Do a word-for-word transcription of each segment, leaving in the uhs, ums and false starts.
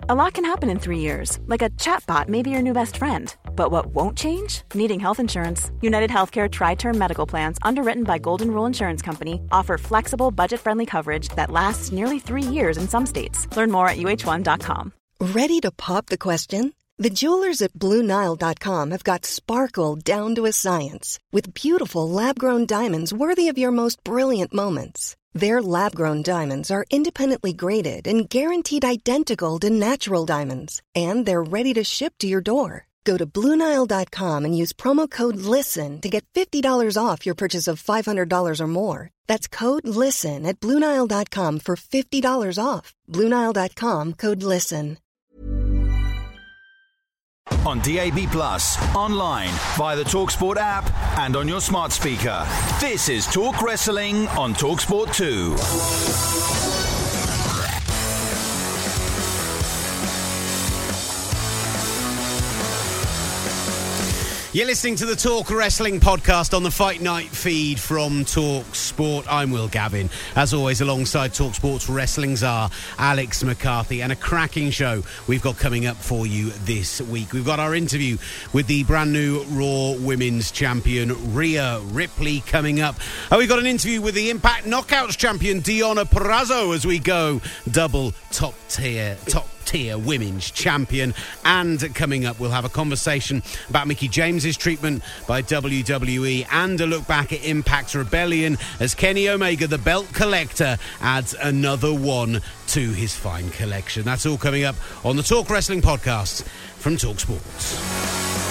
A lot can happen in three years, like a chatbot may be your new best friend. But what won't change? Needing health insurance. United Healthcare Tri-Term Medical Plans, underwritten by Golden Rule Insurance Company, offer flexible, budget-friendly coverage that lasts nearly three years in some states. Learn more at U H one dot com. Ready to pop the question? The jewelers at Blue Nile dot com have got sparkle down to a science with beautiful lab-grown diamonds worthy of your most brilliant moments. Their lab-grown diamonds are independently graded and guaranteed identical to natural diamonds, and they're ready to ship to your door. Go to Blue Nile dot com and use promo code LISTEN to get fifty dollars off your purchase of five hundred dollars or more. That's code LISTEN at Blue Nile dot com for fifty dollars off. Blue Nile dot com, code LISTEN. On D A B Plus, online, via the TalkSport app, and on your smart speaker. This is Talk Wrestling on TalkSport two. You're listening to the Talk Wrestling podcast on the Fight Night feed from Talk Sport. I'm Will Gavin, as always, alongside Talk Sport's wrestling czar, Alex McCarthy, and a cracking show we've got coming up for you this week. We've got our interview with the brand new Raw Women's Champion, Rhea Ripley, coming up. And we've got an interview with the Impact Knockouts Champion, Deonna Purrazzo, as we go double top tier, top tier women's champion. And coming up, we'll have a conversation about Mickie James's treatment by W W E and a look back at Impact's Rebellion as Kenny Omega, the belt collector, adds another one to his fine collection. That's all coming up on the Talk Wrestling podcast from Talk Sports.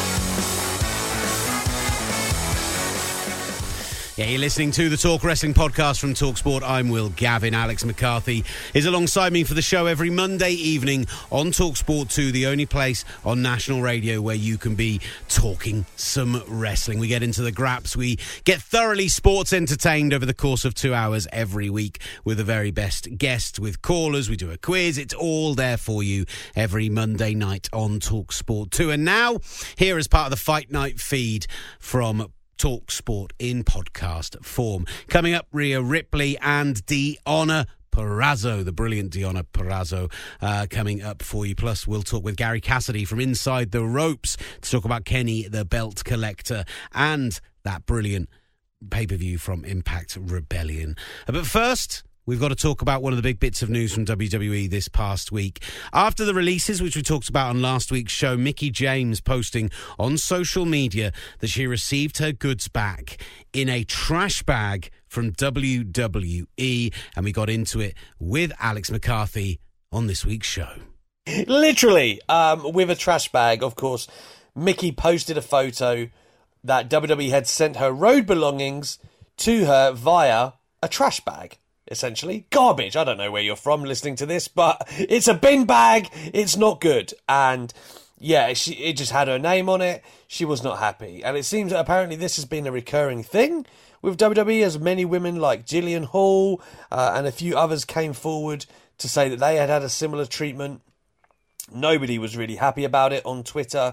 Yeah, you're listening to the Talk Wrestling podcast from TalkSport. I'm Will Gavin. Alex McCarthy is alongside me for the show every Monday evening on TalkSport two, the only place on national radio where you can be talking some wrestling. We get into the graps. We get thoroughly sports entertained over the course of two hours every week with the very best guests, with callers. We do a quiz. It's all there for you every Monday night on TalkSport two. And now, here as part of the Fight Night feed from Talk Sport in podcast form. Coming up, Rhea Ripley and Deonna Purrazzo, the brilliant Deonna Purrazzo, uh, coming up for you. Plus, we'll talk with Gary Cassidy from Inside the Ropes to talk about Kenny, the belt collector, and that brilliant pay-per-view from Impact Rebellion. Uh, but first, we've got to talk about one of the big bits of news from W W E this past week. After the releases, which we talked about on last week's show, Mickie James posting on social media that she received her goods back in a trash bag from W W E. And we got into it with Alex McCarthy on this week's show. Literally, um, with a trash bag, of course. Mickie posted a photo that W W E had sent her road belongings to her via a trash bag. Essentially, garbage. I don't know where you're from listening to this, but it's a bin bag. It's not good. And yeah, she, it just had her name on it. She was not happy. And it seems that apparently this has been a recurring thing with W W E, as many women like Jillian Hall uh, and a few others came forward to say that they had had a similar treatment. Nobody was really happy about it on Twitter.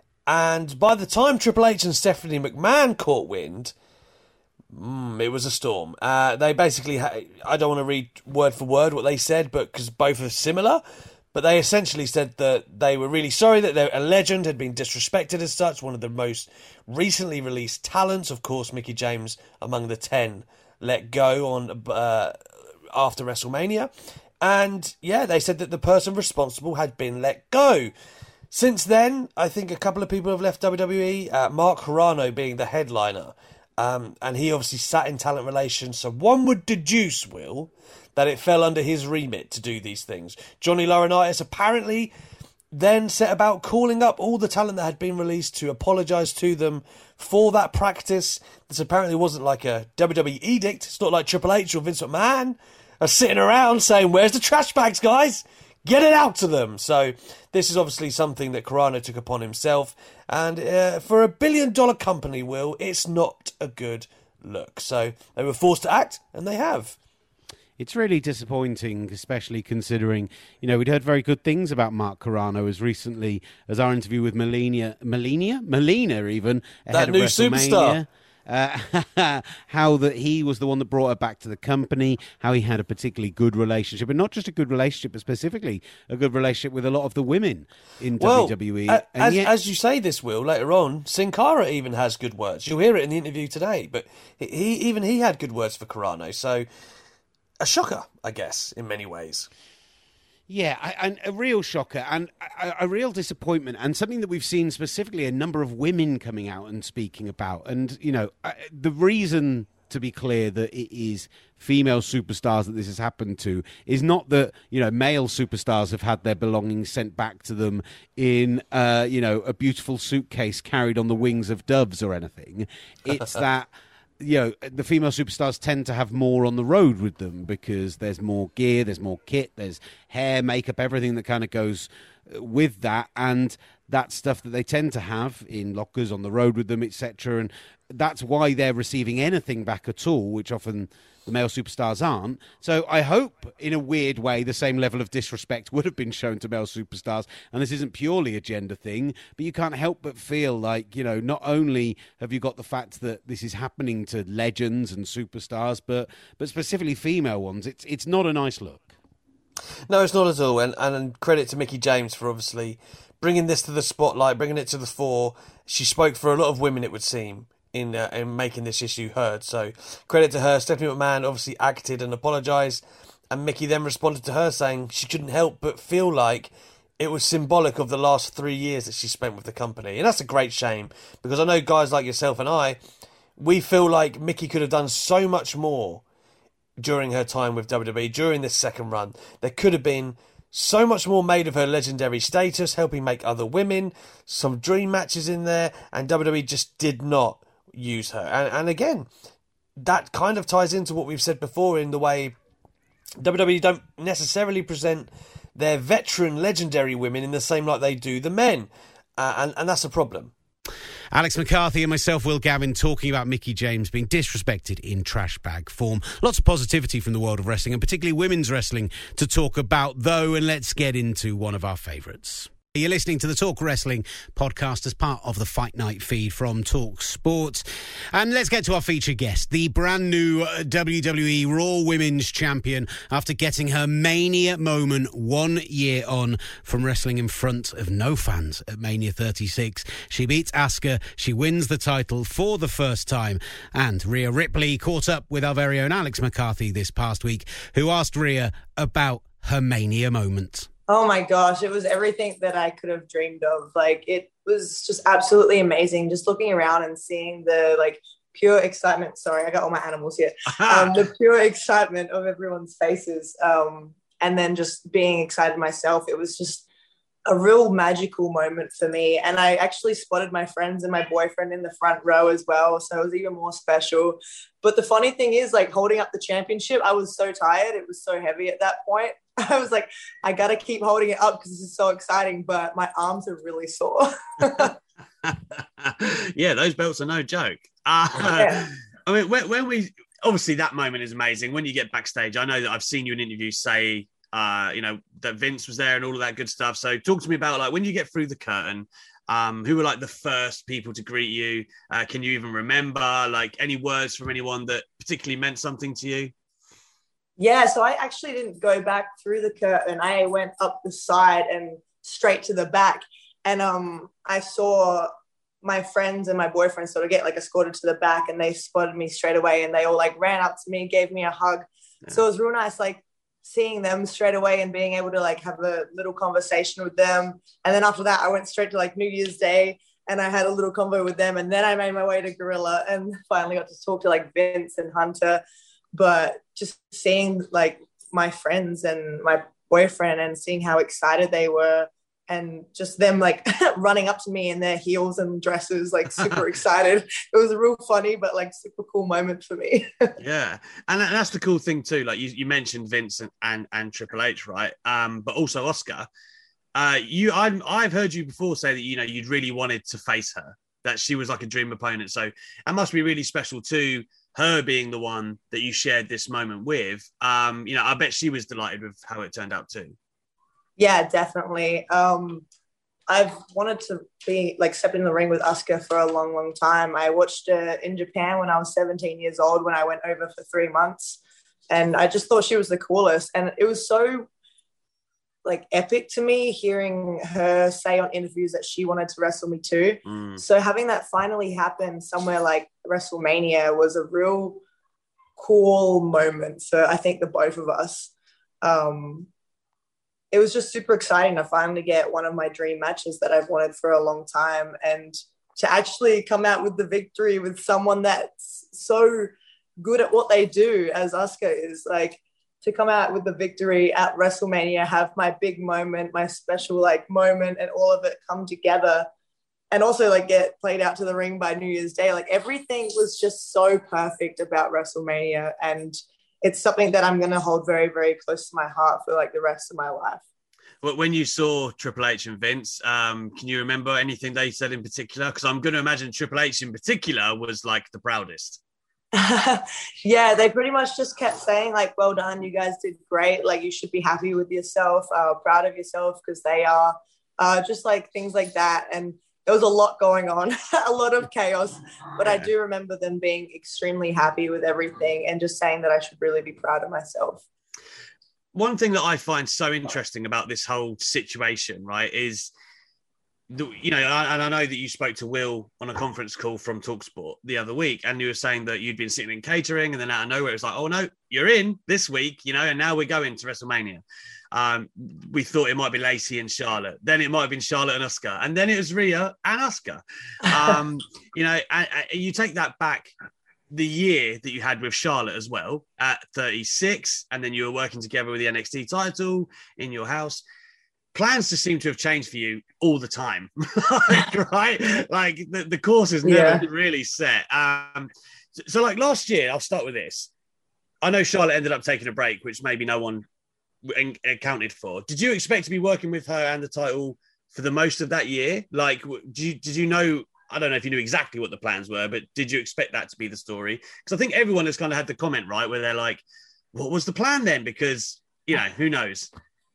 And by the time Triple H and Stephanie McMahon caught wind, Mm, it was a storm. Uh, they basically, ha- I don't want to read word for word what they said, but because both are similar, but they essentially said that they were really sorry that a legend had been disrespected as such, one of the most recently released talents, of course, Mickie James among the ten let go on uh, after WrestleMania. And yeah, they said that the person responsible had been let go. Since then, I think a couple of people have left W W E, uh, Mark Carrano being the headliner. Um, and he obviously sat in talent relations, so one would deduce, Will, that it fell under his remit to do these things. Johnny Laurinaitis apparently then set about calling up all the talent that had been released to apologise to them for that practice. This apparently wasn't like a W W E edict. It's not like Triple H or Vince McMahon are sitting around saying, "Where's the trash bags, guys? Get it out to them." So this is obviously something that Carrano took upon himself. And uh, for a billion dollar company, Will, it's not a good look. So they were forced to act, and they have. It's really disappointing, especially considering, you know, we'd heard very good things about Mark Carrano as recently as our interview with Melina, Melina, Melina even, ahead that of new WrestleMania. superstar. uh, how that he was the one that brought her back to the company, how he had a particularly good relationship, and not just a good relationship, but specifically a good relationship with a lot of the women in well, W W E. Uh, as, yet- as you say this, Will, later on, Sin Cara even has good words. You'll hear it in the interview today, but he even he had good words for Carano. So a shocker, I guess, in many ways. Yeah, I, and a real shocker and a, a real disappointment, and something that we've seen specifically a number of women coming out and speaking about. And, you know, the reason, to be clear, that it is female superstars that this has happened to is not that, you know, male superstars have had their belongings sent back to them in, uh, you know, a beautiful suitcase carried on the wings of doves or anything. It's that... you know, the female superstars tend to have more on the road with them because there's more gear, there's more kit, there's hair, makeup, everything that kind of goes with that. And that's stuff that they tend to have in lockers on the road with them, et cetera. And that's why they're receiving anything back at all, which often the male superstars aren't. So I hope, in a weird way, the same level of disrespect would have been shown to male superstars. And this isn't purely a gender thing, but you can't help but feel like, you know, not only have you got the fact that this is happening to legends and superstars, but but specifically female ones, it's it's not a nice look. No, it's not at all. And, and credit to Mickie James for obviously bringing this to the spotlight, bringing it to the fore. She spoke for a lot of women, it would seem, in uh, in making this issue heard. So credit to her. Stephanie McMahon obviously acted and apologised, and Mickie then responded to her saying she couldn't help but feel like it was symbolic of the last three years that she spent with the company. And that's a great shame, because I know guys like yourself and I, we feel like Mickie could have done so much more during her time with W W E, during this second run. There could have been so much more made of her legendary status, helping make other women, some dream matches in there, and W W E just did not use her. And, and again, that kind of ties into what we've said before in the way W W E don't necessarily present their veteran legendary women in the same light they do the men. Uh, and, and that's a problem. Alex McCarthy and myself, Will Gavin, talking about Mickie James being disrespected in trash bag form. Lots of positivity from the world of wrestling, and particularly women's wrestling, to talk about, though, and let's get into one of our favourites. You're listening to the Talk Wrestling podcast as part of the Fight Night feed from Talk Sport. And let's get to our featured guest, the brand new W W E Raw Women's Champion, after getting her Mania moment one year on from wrestling in front of no fans at Mania thirty-six. She beats Asuka, she wins the title for the first time, and Rhea Ripley caught up with our very own Alex McCarthy this past week, who asked Rhea about her Mania moment. Oh my gosh, it was everything that I could have dreamed of. Like, it was just absolutely amazing. Just looking around and seeing the, like, pure excitement. Sorry, I got all my animals here. Um, the pure excitement of everyone's faces. Um, and then just being excited myself. It was just a real magical moment for me. And I actually spotted my friends and my boyfriend in the front row as well. So it was even more special. But the funny thing is, like, holding up the championship, I was so tired. It was so heavy at that point. I was like, I got to keep holding it up because this is so exciting, but my arms are really sore. Yeah, those belts are no joke. Uh, yeah. I mean, when, when we, obviously that moment is amazing. When you get backstage, I know that I've seen you in interviews say, uh, you know, that Vince was there and all of that good stuff. So talk to me about, like, when you get through the curtain, um, who were like the first people to greet you? Uh, can you even remember, like, any words from anyone that particularly meant something to you? Yeah, so I actually didn't go back through the curtain. I went up the side and straight to the back. And um, I saw my friends and my boyfriend sort of get, like, escorted to the back, and they spotted me straight away, and they all, like, ran up to me, gave me a hug. Yeah. So it was real nice, like, seeing them straight away and being able to, like, have a little conversation with them. And then after that, I went straight to, like, New Year's Day, and I had a little convo with them. And then I made my way to Gorilla and finally got to talk to, like, Vince and Hunter. But just seeing, like, my friends and my boyfriend and seeing how excited they were, and just them, like, running up to me in their heels and dresses, like, super excited. It was a real funny but, like, super cool moment for me. Yeah, and that's the cool thing too. Like, you, you mentioned Vince and, and and Triple H, right? Um, but also Asuka. Uh, you, I've I've heard you before say that, you know, you'd really wanted to face her, that she was like a dream opponent. So that must be really special too, her being the one that you shared this moment with. Um, you know, I bet she was delighted with how it turned out too. Yeah, definitely. Um, I've wanted to be like step in the ring with Asuka for a long, long time. I watched her in Japan when I was seventeen years old, when I went over for three months. And I just thought she was the coolest. And it was so like epic to me hearing her say on interviews that she wanted to wrestle me too. Mm. So having that finally happen somewhere like WrestleMania was a real cool moment for, I think, the both of us. Um, it was just super exciting to finally get one of my dream matches that I've wanted for a long time, and to actually come out with the victory with someone that's so good at what they do as Asuka is. Like, to come out with the victory at WrestleMania, have my big moment, my special like moment, and all of it come together, and also like get played out to the ring by New Year's Day. Like, everything was just so perfect about WrestleMania, and it's something that I'm going to hold very, very close to my heart for like the rest of my life. Well, when you saw Triple H and Vince, um, can you remember anything they said in particular? Because I'm going to imagine Triple H in particular was like the proudest. Yeah, they pretty much just kept saying like, well done, you guys did great, like you should be happy with yourself, uh, proud of yourself, because they are, uh, just like things like that. And there was a lot going on, a lot of chaos, but I do remember them being extremely happy with everything and just saying that I should really be proud of myself. One thing that I find so interesting about this whole situation, right, is, the, you know, and I know that you spoke to Will on a conference call from TalkSport the other week, and you were saying that you'd been sitting in catering, and then out of nowhere, it was like, oh, no, you're in this week, you know, and now we're going to WrestleMania. Um, we thought it might be Lacey and Charlotte. Then it might have been Charlotte and Asuka. And then it was Rhea and Asuka. Um, you know, and, and you take that back, the year that you had with Charlotte as well at thirty-six, and then you were working together with the N X T title in your house. Plans just seem to have changed for you all the time, like, right? Like the, the course is never yeah. really set. Um, so, so like last year, I'll start with this. I know Charlotte ended up taking a break, which maybe no one accounted for. Did you expect to be working with her and the title for the most of that year? Like, did you, did you know, I don't know if you knew exactly what the plans were, but did you expect that to be the story? Because I think everyone has kind of had the comment, right, where they're like, what was the plan then? Because, you know, who knows?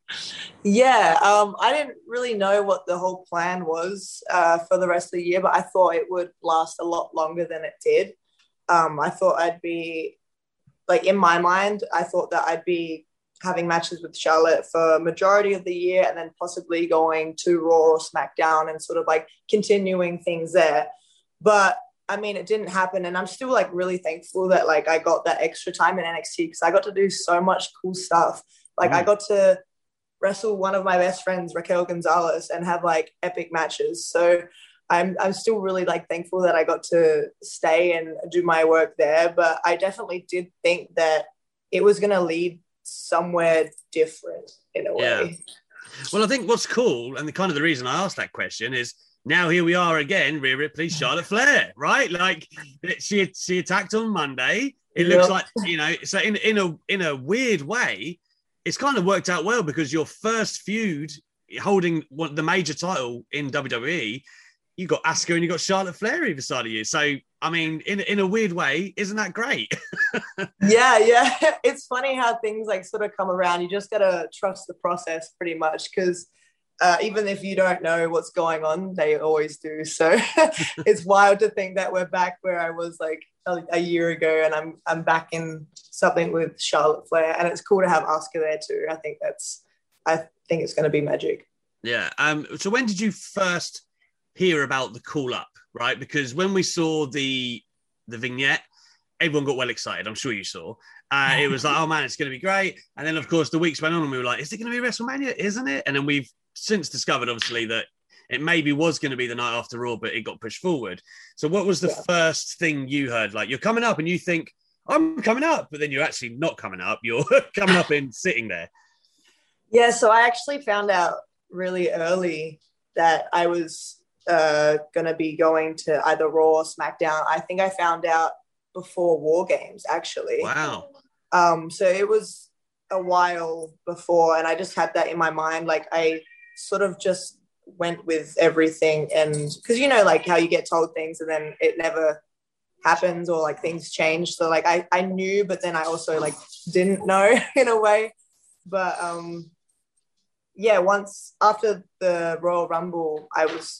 Yeah, um, I didn't really know what the whole plan was uh, for the rest of the year, but I thought it would last a lot longer than it did. Um, I thought I'd be, like, in my mind, I thought that I'd be having matches with Charlotte for a majority of the year, and then possibly going to Raw or SmackDown and sort of like continuing things there. But I mean, it didn't happen. And I'm still like really thankful that like I got that extra time in N X T, because I got to do so much cool stuff. Like mm. I got to wrestle one of my best friends, Raquel Gonzalez, and have like epic matches. So I'm, I'm still really like thankful that I got to stay and do my work there. But I definitely did think that it was going to lead somewhere different in a way. Yeah. Well, I think what's cool, and the kind of the reason I asked that question, is now here we are again, Rhea Ripley, Charlotte Flair, right? Like she she attacked on Monday. It looks yeah. like, you know, so in in a in a weird way, it's kind of worked out well, because your first feud holding one, the major title in W W E, you got Asuka and you got Charlotte Flair either side of you. So, I mean, in in a weird way, isn't that great? yeah, yeah. It's funny how things like sort of come around. You just got to trust the process pretty much, because uh, even if you don't know what's going on, they always do. So it's wild to think that we're back where I was like a, a year ago, and I'm I'm back in something with Charlotte Flair, and it's cool to have Asuka there too. I think that's, I think it's going to be magic. Yeah. Um. So when did you first hear about the call up, right? Because when we saw the the vignette, everyone got well excited. I'm sure you saw. Uh, it was like, oh man, it's going to be great. And then, of course, the weeks went on and we were like, is it going to be WrestleMania? Isn't it? And then we've since discovered, obviously, that it maybe was going to be the night after Raw, but it got pushed forward. So what was the yeah. first thing you heard? Like, you're coming up and you think, I'm coming up, but then you're actually not coming up. You're coming up and sitting there. Yeah, so I actually found out really early that I was uh, going to be going to either Raw or SmackDown. I think I found out before War Games, actually. Wow. Um, so it was a while before, and I just had that in my mind. Like, I sort of just went with everything, and because, you know, like how you get told things and then it never happens, or like things change. So like I, I knew, but then I also like didn't know in a way. But um, yeah, once after the Royal Rumble, I was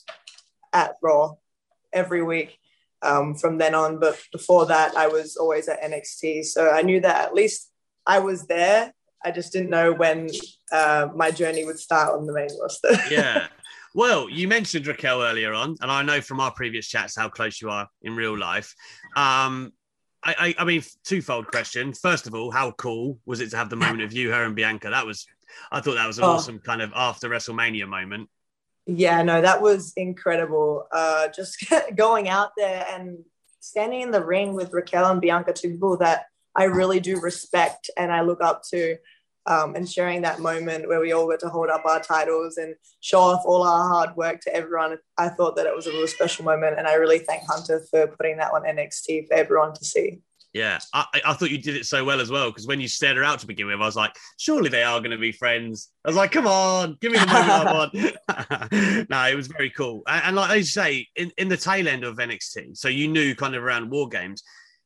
at Raw every week um, from then on. But before that, I was always at N X T. So I knew that at least I was there. I just didn't know when uh, my journey would start on the main roster. Yeah. Well, you mentioned Raquel earlier on, and I know from our previous chats how close you are in real life. Um, I, I, I mean, twofold question. First of all, how cool was it to have the moment of you, her, and Bianca? That was, I thought that was an oh. awesome kind of after WrestleMania moment. Yeah, no, that was incredible. Uh, just going out there and standing in the ring with Raquel and Bianca, two people that I really do respect and I look up to, um, and sharing that moment where we all got to hold up our titles and show off all our hard work to everyone. I thought that it was a really special moment, and I really thank Hunter for putting that on N X T for everyone to see. Yeah, I, I thought you did it so well as well, because when you stared her out to begin with, I was like, surely they are going to be friends. I was like, come on, give me the moment I want. No, it was very cool. And, and like I say, in, in the tail end of N X T, so you knew kind of around War Games,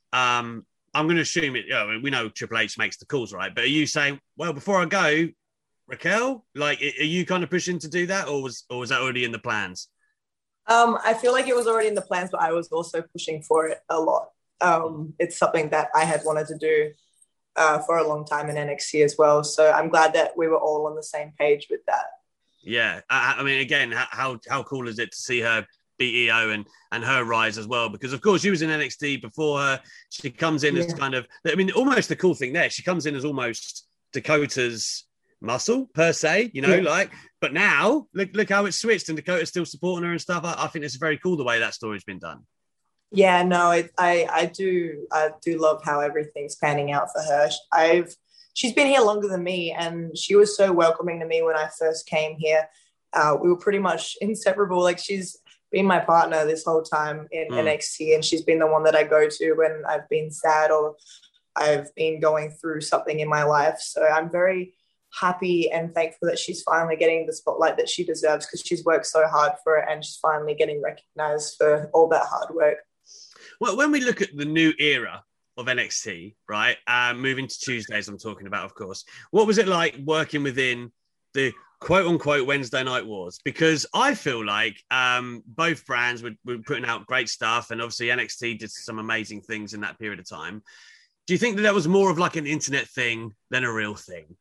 um, I'm going to assume it, you know, we know Triple H makes the calls, right? But are you saying, well, before I go, Raquel, like, are you kind of pushing to do that, or was or was that already in the plans? Um, I feel like it was already in the plans, but I was also pushing for it a lot. Um, it's something that I had wanted to do uh, for a long time in N X T as well. So I'm glad that we were all on the same page with that. Yeah. I, I mean, again, how how cool is it to see her be E O and, and her rise as well? Because, of course, she was in N X T before her. She comes in yeah. as kind of, I mean, almost the cool thing there, she comes in as almost Dakota's muscle, per se, you know, yeah. like, but now, look look how it's switched and Dakota's still supporting her and stuff. I, I think it's very cool the way that story's been done. Yeah, no, it, I I do I do love how everything's panning out for her. I've she's been here longer than me, and she was so welcoming to me when I first came here. Uh, we were pretty much inseparable. Like, she's been my partner this whole time in mm. N X T, and she's been the one that I go to when I've been sad or I've been going through something in my life. So I'm very happy and thankful that she's finally getting the spotlight that she deserves, because she's worked so hard for it, and she's finally getting recognized for all that hard work. Well, when we look at the new era of N X T, right, um, moving to Tuesdays, I'm talking about, of course, what was it like working within the quote-unquote Wednesday Night Wars? Because I feel like um, both brands were, were putting out great stuff, and obviously N X T did some amazing things in that period of time. Do you think that that was more of like an internet thing than a real thing?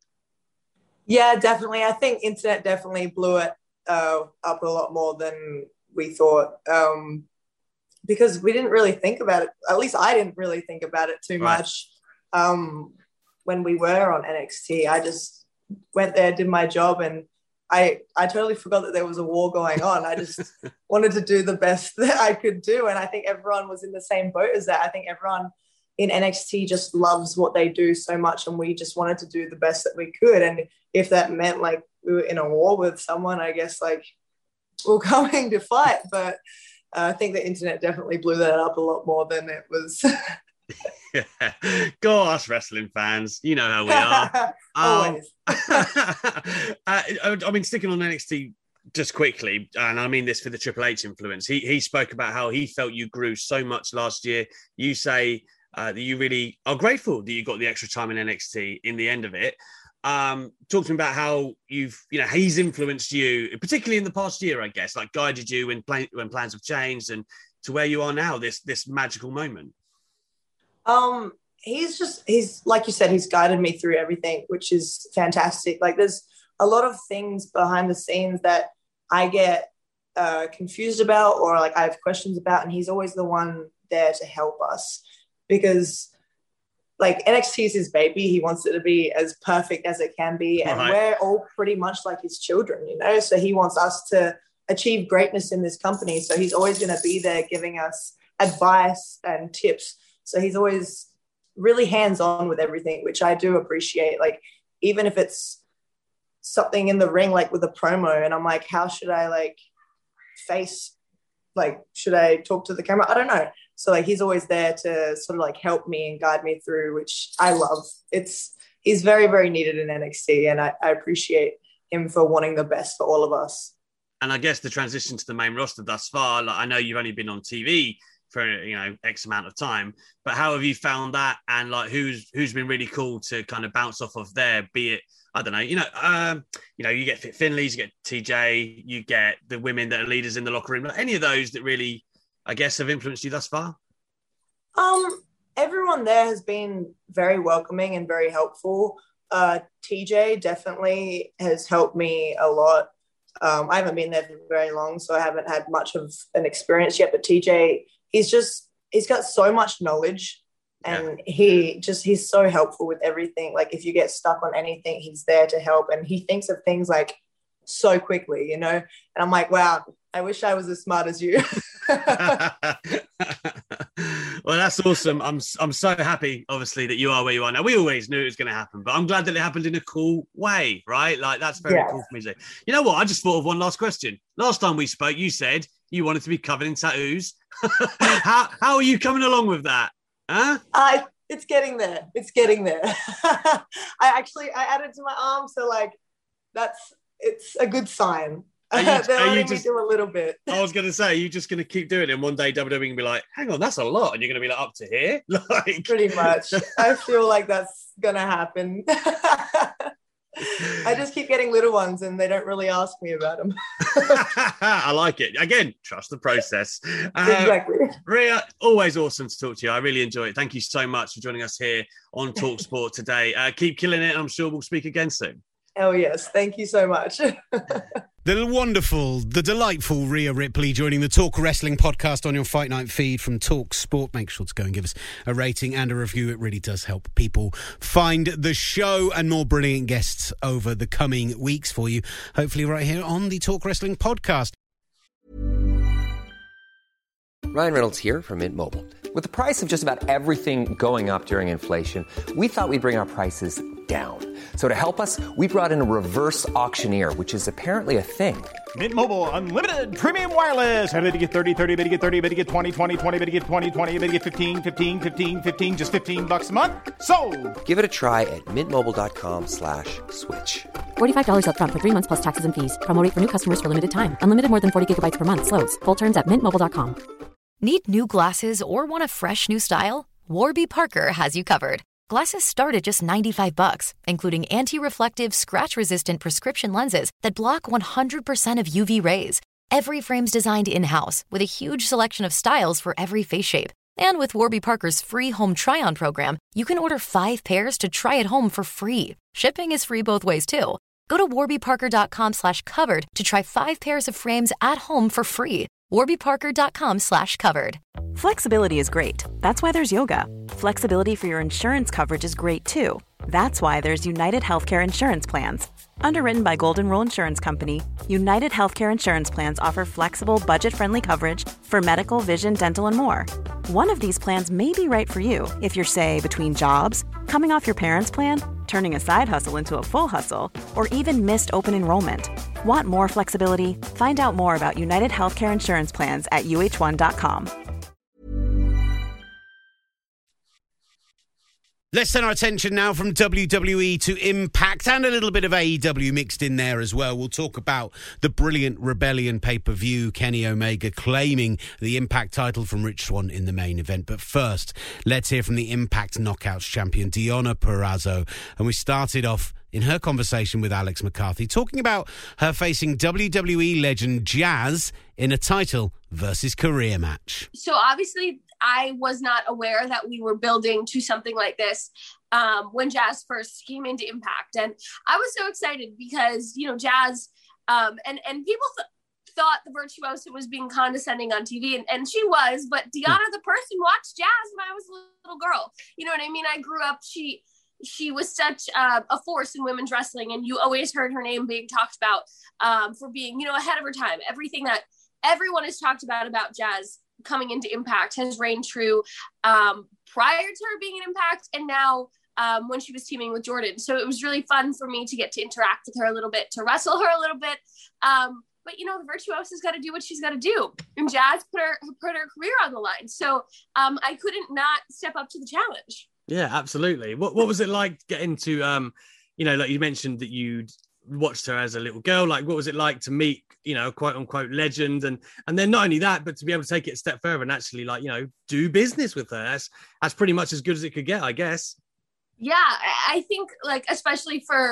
Yeah, definitely. I think internet definitely blew it uh, up a lot more than we thought. Um because we didn't really think about it. At least I didn't really think about it too right. much um, when we were on N X T. I just went there, did my job, and I I totally forgot that there was a war going on. I just wanted to do the best that I could do, and I think everyone was in the same boat as that. I think everyone in N X T just loves what they do so much, and we just wanted to do the best that we could. And if that meant like we were in a war with someone, I guess like we're going to fight, but Uh, I think the internet definitely blew that up a lot more than it was. Yeah. Go us wrestling fans. You know how we are. Always. Um, uh, I mean, sticking on N X T just quickly, and I mean this for the Triple H influence, he he spoke about how he felt you grew so much last year. You say uh, that you really are grateful that you got the extra time in N X T in the end of it. Um, talk to me about how you've, you know, he's influenced you, particularly in the past year, I guess, like guided you when plan- when plans have changed and to where you are now, this this magical moment. Um, he's just, he's, like you said, he's guided me through everything, which is fantastic. Like, there's a lot of things behind the scenes that I get uh, confused about, or like I have questions about, and he's always the one there to help us, because like N X T is his baby. He wants it to be as perfect as it can be. And right. we're all pretty much like his children, you know? So he wants us to achieve greatness in this company. So he's always going to be there giving us advice and tips. So he's always really hands-on with everything, which I do appreciate. Like, even if it's something in the ring, like with a promo, and I'm like, how should I like face, like, should I talk to the camera? I don't know. So like he's always there to sort of like help me and guide me through, which I love. It's he's very, very needed in N X T, and I, I appreciate him for wanting the best for all of us. And I guess the transition to the main roster thus far, like I know you've only been on T V for, you know, X amount of time, but how have you found that? And like who's who's been really cool to kind of bounce off of there? Be it, I don't know, you know, um, you know, you get Fit Finleys, you get T J, you get the women that are leaders in the locker room. Any of those that really, I guess, have influenced you thus far? Um, everyone there has been very welcoming and very helpful. Uh, T J definitely has helped me a lot. Um, I haven't been there for very long, so I haven't had much of an experience yet. But T J, he's just, he's got so much knowledge, and yeah. he just, he's so helpful with everything. Like if you get stuck on anything, he's there to help. And he thinks of things like so quickly, you know? And I'm like, wow, I wish I was as smart as you. Well, that's awesome. I'm I'm so happy, obviously, that you are where you are now. We always knew it was going to happen, but I'm glad that it happened in a cool way, right? Like, that's very yeah. cool for me to say. You know what? I just thought of one last question. Last time we spoke, you said you wanted to be covered in tattoos. how how are you coming along with that? Huh? I it's getting there. It's getting there. I actually I added to my arm, so like that's it's a good sign. Are you, They're are letting you just, me do a little bit. I was going to say, you're just going to keep doing it, and one day W W E can be like, hang on, that's a lot, and you're going to be like, up to here? Like, pretty much. I feel like that's going to happen. I just keep getting little ones, and they don't really ask me about them. I like it. Again, trust the process. Uh, exactly. Rhea, always awesome to talk to you. I really enjoy it. Thank you so much for joining us here on TalkSport today. Uh, keep killing it. I'm sure we'll speak again soon. Oh, yes. Thank you so much. The wonderful, the delightful Rhea Ripley joining the Talk Wrestling podcast on your Fight Night feed from Talk Sport. Make sure to go and give us a rating and a review. It really does help people find the show, and more brilliant guests over the coming weeks for you, hopefully right here on the Talk Wrestling podcast. Ryan Reynolds here from Mint Mobile. With the price of just about everything going up during inflation, we thought we'd bring our prices down. So to help us, we brought in a reverse auctioneer, which is apparently a thing. Mint Mobile Unlimited Premium Wireless. How to get thirty, thirty, how to get thirty, how to get twenty, twenty, twenty, how to get twenty, twenty, how to get fifteen, fifteen, fifteen, fifteen, just fifteen bucks a month? Sold! Give it a try at mintmobile.com slash switch. forty-five dollars up front for three months plus taxes and fees. Promo rate for new customers for limited time. Unlimited more than forty gigabytes per month. Slows full terms at mint mobile dot com. Need new glasses or want a fresh new style? Warby Parker has you covered. Glasses start at just ninety-five bucks, including anti-reflective, scratch-resistant prescription lenses that block one hundred percent of U V rays. Every frame's designed in-house with a huge selection of styles for every face shape. And with Warby Parker's free home try-on program, you can order five pairs to try at home for free. Shipping is free both ways, too. Go to warbyparker.com slash covered to try five pairs of frames at home for free. warbyparker.com slash covered. Flexibility is great. That's why there's yoga. Flexibility for your insurance coverage is great too. That's why there's United Healthcare Insurance Plans. Underwritten by Golden Rule Insurance Company, United Healthcare Insurance Plans offer flexible, budget-friendly coverage for medical, vision, dental, and more. One of these plans may be right for you if you're, say, between jobs, coming off your parents' plan, turning a side hustle into a full hustle, or even missed open enrollment. Want more flexibility? Find out more about United Healthcare Insurance Plans at U H one dot com. Let's turn our attention now from W W E to Impact, and a little bit of A E W mixed in there as well. We'll talk about the brilliant Rebellion pay-per-view, Kenny Omega claiming the Impact title from Rich Swann in the main event. But first, let's hear from the Impact Knockouts champion, Deonna Purrazzo. And we started off in her conversation with Alex McCarthy, talking about her facing W W E legend Jazz in a title versus career match. So obviously I was not aware that we were building to something like this um, when Jazz first came into Impact. And I was so excited because, you know, Jazz um, and, and people th- thought the Virtuosa was being condescending on T V, and, and she was, but Deonna, the person, watched Jazz when I was a little girl. You know what I mean? I grew up, she... She was such uh, a force in women's wrestling, and you always heard her name being talked about um, for being, you know, ahead of her time. Everything that everyone has talked about about Jazz coming into Impact has reigned true um, prior to her being in Impact, and now um, when she was teaming with Jordan. So it was really fun for me to get to interact with her a little bit, to wrestle her a little bit. Um, but, you know, the Virtuosa's got to do what she's got to do. And Jazz put her, put her career on the line. So um, I couldn't not step up to the challenge. Yeah, absolutely. What what was it like getting to, um, you know, like you mentioned that you'd watched her as a little girl. Like, what was it like to meet, you know, quote unquote legend, and and then not only that, but to be able to take it a step further and actually, like, you know, do business with her. That's that's pretty much as good as it could get, I guess. Yeah, I think, like, especially for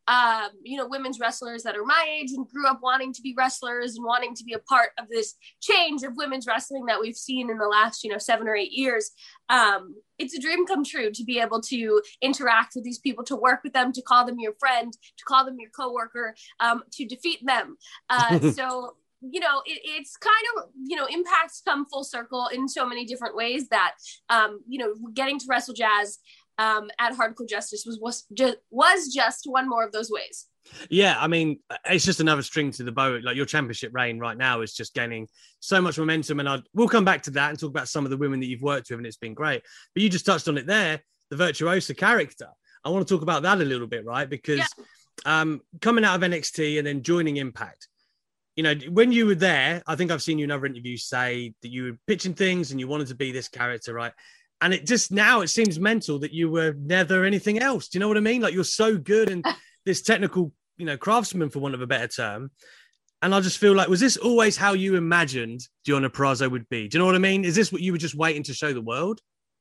um, you know, women's wrestlers that are my age and grew up wanting to be wrestlers and wanting to be a part of this change of women's wrestling that we've seen in the last, you know, seven or eight years. Um, it's a dream come true to be able to interact with these people, to work with them, to call them your friend, to call them your coworker, um, to defeat them. Uh, so, you know, it, it's kind of, you know, impacts come full circle in so many different ways that, um, you know, getting to wrestle Jazz um, at Hardcore Justice was, was just, was just one more of those ways. Yeah, I mean, it's just another string to the bow. Like your championship reign right now is just gaining so much momentum. And I'd, we'll come back to that and talk about some of the women that you've worked with, and it's been great. But you just touched on it there, the Virtuosa character. I want to talk about that a little bit, right? Because yeah. um, coming out of N X T and then joining Impact, you know, when you were there, I think I've seen you in other interviews say that you were pitching things and you wanted to be this character, right? And it just now it seems mental that you were never anything else. Do you know what I mean? Like you're so good and this technical, you know, craftsman, for want of a better term. And I just feel like, was this always how you imagined Deonna Purrazzo would be? Do you know what I mean? Is this what you were just waiting to show the world?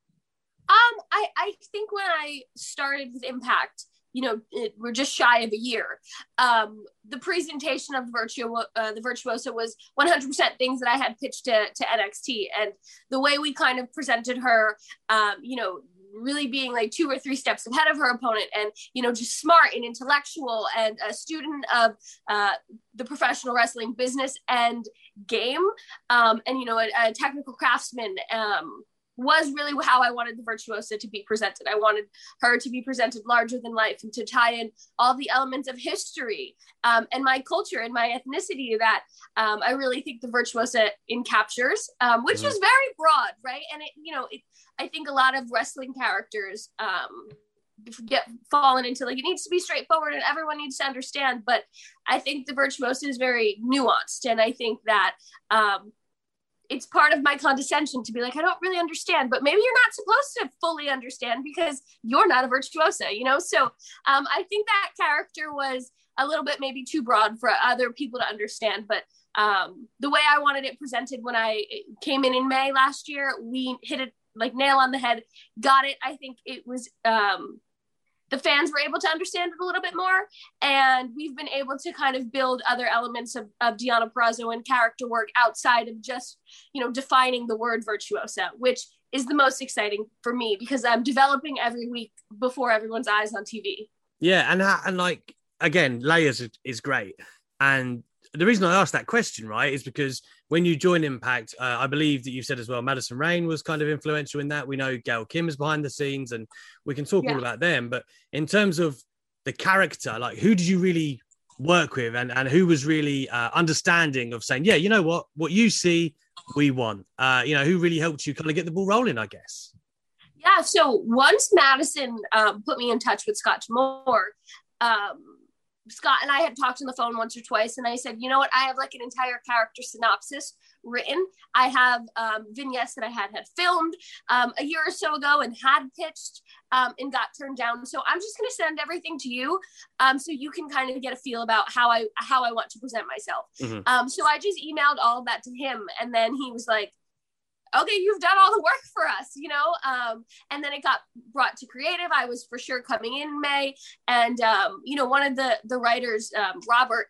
Um, I, I think when I started with Impact, you know, it, we're just shy of a year. Um, the presentation of the, Virtuo, uh, the Virtuosa was one hundred percent things that I had pitched to, to N X T. And the way we kind of presented her, um, you know, really being like two or three steps ahead of her opponent and, you know, just smart and intellectual and a student of uh, the professional wrestling business and game, um, and, you know, a, a technical craftsman, um, was really how I wanted the Virtuosa to be presented. I wanted her to be presented larger than life and to tie in all the elements of history um, and my culture and my ethnicity that um, I really think the Virtuosa encaptures, um, which mm-hmm. is very broad, right? And it, you know, it, I think a lot of wrestling characters um, get fallen into like, it needs to be straightforward and everyone needs to understand. But I think the Virtuosa is very nuanced. And I think that, um, it's part of my condescension to be like, I don't really understand, but maybe you're not supposed to fully understand because you're not a virtuosa, you know? So um, I think that character was a little bit maybe too broad for other people to understand, but um, the way I wanted it presented when I came in in May last year, we hit it like nail on the head, got it. I think it was, um, the fans were able to understand it a little bit more. And we've been able to kind of build other elements of, of Deonna Purrazzo and character work outside of just, you know, defining the word virtuosa, which is the most exciting for me because I'm developing every week before everyone's eyes on T V. Yeah. And, and like, again, layers is great. And the reason I asked that question, right, is because when you join Impact, uh, I believe that you've said as well, Madison Rayne was kind of influential in that. We know Gail Kim is behind the scenes and we can talk yeah. all about them. But in terms of the character, like who did you really work with and, and who was really uh, understanding of saying, yeah, you know what, what you see, we want, uh, you know, who really helped you kind of get the ball rolling, I guess? Yeah. So once Madison um, put me in touch with Scott Moore, um, Scott and I had talked on the phone once or twice, and I said, you know what, I have like an entire character synopsis written. I have um, vignettes that I had had filmed um, a year or so ago and had pitched um, and got turned down. So I'm just going to send everything to you um, so you can kind of get a feel about how I how I want to present myself. Mm-hmm. Um, so I just emailed all of that to him, and then he was like, okay, you've done all the work for us, you know? Um, and then it got brought to creative. I was for sure coming in May. And, um, you know, one of the, the writers, um, Robert,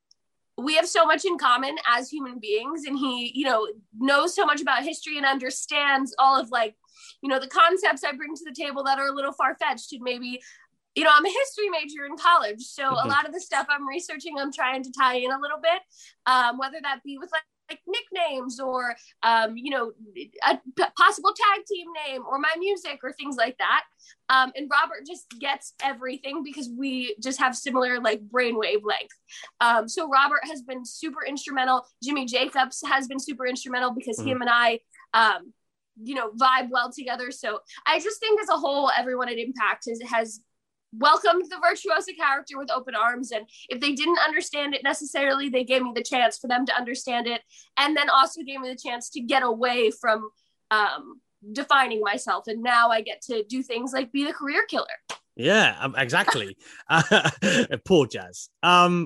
we have so much in common as human beings. And he, you know, knows so much about history and understands all of like, you know, the concepts I bring to the table that are a little far-fetched and maybe, you know, I'm a history major in college. So mm-hmm. a lot of the stuff I'm researching, I'm trying to tie in a little bit, um, whether that be with like, like nicknames or, um, you know, a p- possible tag team name or my music or things like that. Um, and Robert just gets everything because we just have similar like brain wavelength. Um, so Robert has been super instrumental. Jimmy Jacobs has been super instrumental because mm-hmm. him and I, um, you know, vibe well together. So I just think as a whole, everyone at Impact has, has welcomed the Virtuosa character with open arms. And if they didn't understand it necessarily, they gave me the chance for them to understand it. And then also gave me the chance to get away from um, defining myself. And now I get to do things like be the career killer. Yeah, um, exactly. uh, poor Jazz. Um,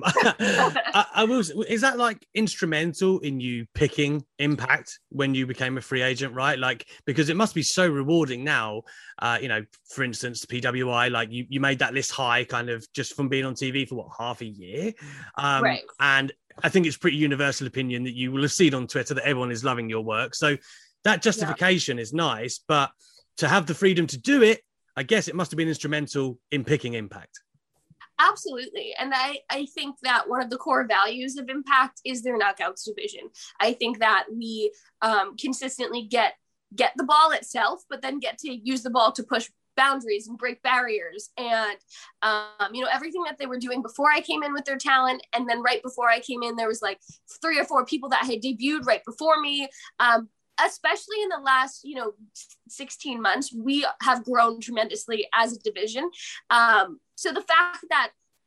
I, I was. Is that like instrumental in you picking Impact when you became a free agent, right? Like, because it must be so rewarding now. Uh, you know, for instance, P W I, like you, you made that list high kind of just from being on T V for what, half a year? Um, right. And I think it's pretty universal opinion that you will have seen on Twitter that everyone is loving your work. So that justification yeah. is nice, but to have the freedom to do it, I guess it must have been instrumental in picking Impact. Absolutely. And I, I think that one of the core values of Impact is their knockouts division. I think that we um, consistently get get the ball itself, but then get to use the ball to push boundaries and break barriers. And, um, you know, everything that they were doing before I came in with their talent. And then right before I came in, there was like three or four people that had debuted right before me. Um, especially in the last, you know, sixteen months, we have grown tremendously as a division. Um, so the fact that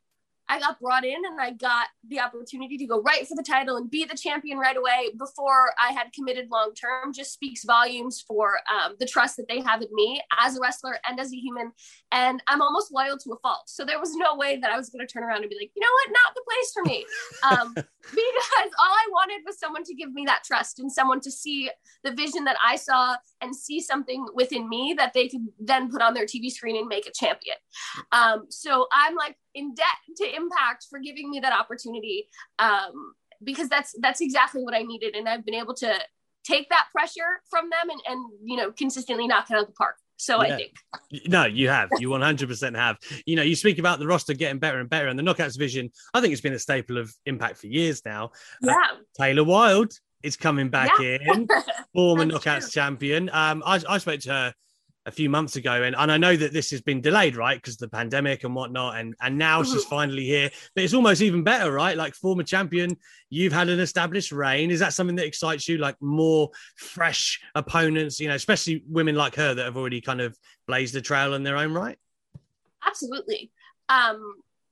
I got brought in and I got the opportunity to go right for the title and be the champion right away before I had committed long-term just speaks volumes for um, the trust that they have in me as a wrestler and as a human. And I'm almost loyal to a fault. So there was no way that I was going to turn around and be like, you know what, not the place for me. Um, because all I wanted was someone to give me that trust and someone to see the vision that I saw and see something within me that they could then put on their T V screen and make a champion. Um, so I'm like in debt to Impact for giving me that opportunity, um, because that's that's exactly what I needed. And I've been able to take that pressure from them and, and you know, consistently knock it out of the park. So yeah. I think. No, you have. You one hundred percent have. You know, you speak about the roster getting better and better, and the Knockouts division, I think it's been a staple of Impact for years now. Yeah. Uh, Taylor Wilde is coming back yeah. in, former Knockouts true. champion. Um, I, I spoke to her a few months ago, and, and I know that this has been delayed, right, because of the pandemic and whatnot, and, and now mm-hmm. she's finally here. But it's almost even better, right? Like former champion, you've had an established reign. Is that something that excites you, like more fresh opponents, you know, especially women like her that have already kind of blazed a trail in their own right? Absolutely. Um,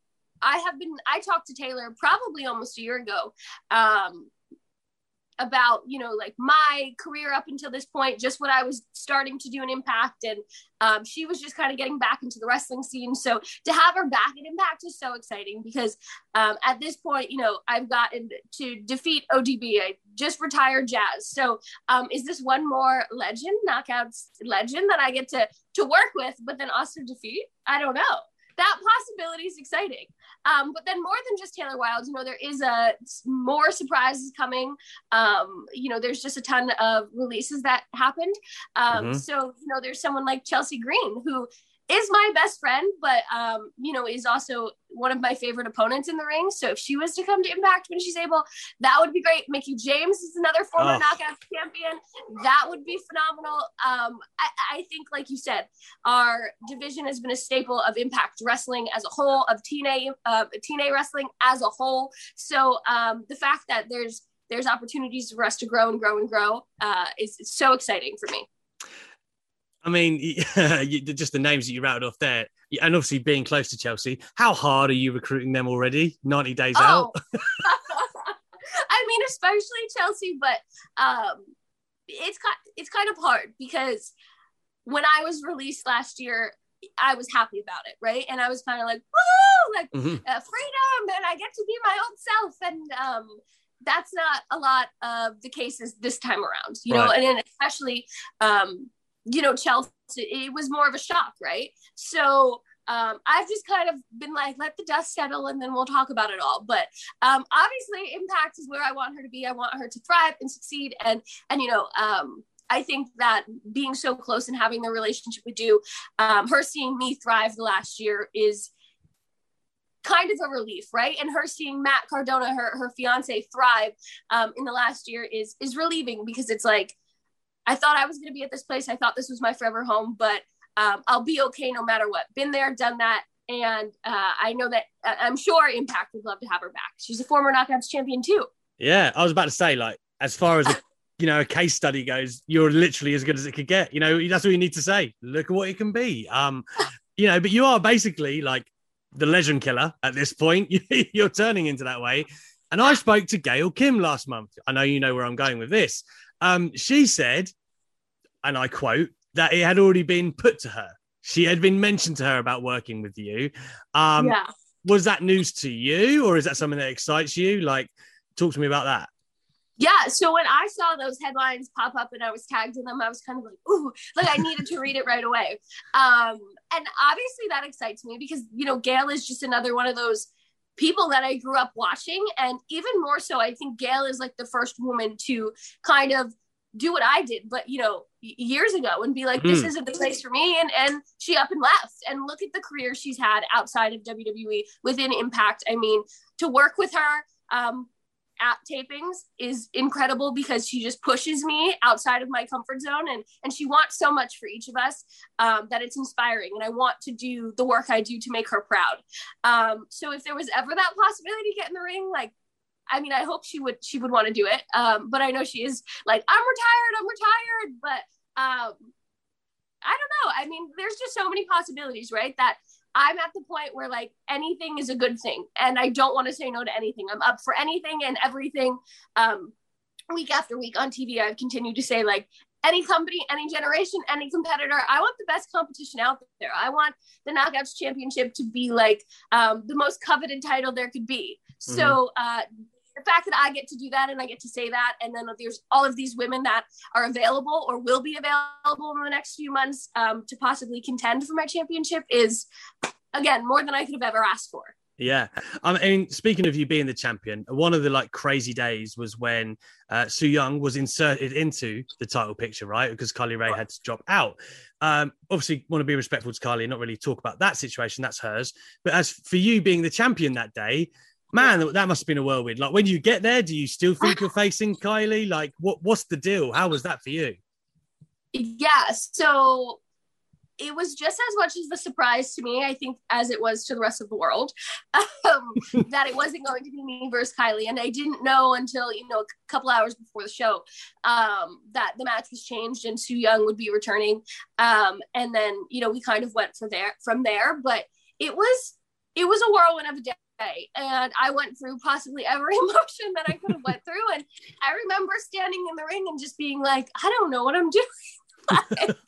I have been, I talked to Taylor probably almost a year ago, um, about, you know, like my career up until this point, just what I was starting to do in Impact. And um, she was just kind of getting back into the wrestling scene. So to have her back at Impact is so exciting because um, at this point, you know, I've gotten to defeat O D B. I just retired Jazz. So um, is this one more legend, Knockouts legend that I get to, to work with, but then also defeat? I don't know. That possibility is exciting. Um, but then more than just Taylor Wilde, you know, there is a more surprises coming. Um, you know, there's just a ton of releases that happened. Um, mm-hmm. So, you know, there's someone like Chelsea Green, who is my best friend, but, um, you know, is also one of my favorite opponents in the ring. So if she was to come to Impact when she's able, that would be great. Mickie James is another former oh. Knockout champion. That would be phenomenal. Um, I, I think, like you said, our division has been a staple of Impact Wrestling as a whole, of T N A, uh, T N A Wrestling as a whole. So um, the fact that there's there's opportunities for us to grow and grow and grow uh, is, is so exciting for me. I mean, just the names that you rattled off there, and obviously being close to Chelsea, how hard are you recruiting them already? ninety days oh. out? I mean, especially Chelsea, but um, it's, it's kind of hard because when I was released last year, I was happy about it, right? And I was kind of like, woo, like mm-hmm. uh, freedom, and I get to be my own self. And um, that's not a lot of the cases this time around, you right. know, and then especially... Um, you know, Chelsea, it was more of a shock, right? So um, I've just kind of been like, let the dust settle and then we'll talk about it all. But um, obviously Impact is where I want her to be. I want her to thrive and succeed. And, and you know, um, I think that being so close and having the relationship with you, um, her seeing me thrive the last year is kind of a relief, right? And her seeing Matt Cardona, her, her fiance, thrive um, in the last year is is relieving because it's like, I thought I was going to be at this place. I thought this was my forever home, but um, I'll be okay no matter what. Been there, done that. And uh, I know that uh, I'm sure Impact would love to have her back. She's a former Knockouts champion too. Yeah. I was about to say, like, as far as, a, you know, a case study goes, you're literally as good as it could get. You know, that's all you need to say. Look at what it can be. Um, you know, but you are basically like the legend killer at this point. You're turning into that way. And I spoke to Gail Kim last month. I know you know where I'm going with this. Um, she said, and I quote, that it had already been put to her. she had been mentioned to her about working with you. Um, yeah. Was that news to you, or is that something that excites you? Like, talk to me about that. Yeah, so when I saw those headlines pop up and I was tagged in them, I was kind of like, ooh, like I needed to read it right away. Um, and obviously that excites me because, you know, Gail is just another one of those people that I grew up watching. And even more so, I think Gail is like the first woman to kind of do what I did, but, you know, years ago and be like, mm. this isn't the place for me. And, and she up and left. And look at the career she's had outside of W W E within Impact. I mean, to work with her, um, at tapings is incredible because she just pushes me outside of my comfort zone and and she wants so much for each of us um, that it's inspiring, and I want to do the work I do to make her proud. Um, so if there was ever that possibility to get in the ring, like, I mean, I hope she would she would want to do it. Um, but I know she is like, I'm retired, I'm retired. But um, I don't know. I mean, there's just so many possibilities, right? That I'm at the point where like anything is a good thing and I don't want to say no to anything. I'm up for anything and everything. Um, week after week on T V, I've continued to say like any company, any generation, any competitor, I want the best competition out there. I want the Knockouts Championship to be like um, the most coveted title there could be. Mm-hmm. So uh, the fact that I get to do that and I get to say that, and then there's all of these women that are available or will be available in the next few months um, to possibly contend for my championship is, again, more than I could have ever asked for. Yeah. I mean, speaking of you being the champion, one of the like crazy days was when uh, Su Yung was inserted into the title picture, right? Because Kylie Rae had to drop out. Um, obviously, want to be respectful to Kylie and not really talk about that situation. That's hers. But as for you being the champion that day, man, that must have been a whirlwind. Like, when you get there, do you still think you're facing Kylie? Like, what what's the deal? How was that for you? Yeah, so it was just as much as a surprise to me, I think, as it was to the rest of the world, um, that it wasn't going to be me versus Kylie. And I didn't know until, you know, a couple hours before the show um, that the match was changed and Su Yung would be returning. Um, and then, you know, we kind of went from there, from there. But it was, it was a whirlwind of a day. And I went through possibly every emotion that I could have went through. And I remember standing in the ring and just being like, I don't know what I'm doing. Like,